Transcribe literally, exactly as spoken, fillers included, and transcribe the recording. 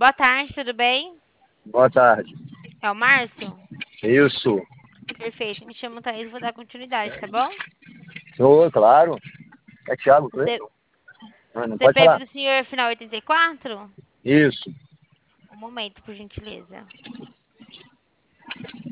Boa tarde, tudo bem? Boa tarde. É o Márcio? Isso. Perfeito, me chamo Thaís, vou dar continuidade, tá bom? Sou, claro. É Thiago, tu é? C- Não, não pode CPF falar. do senhor final oitenta e quatro? Isso. Um momento, por gentileza.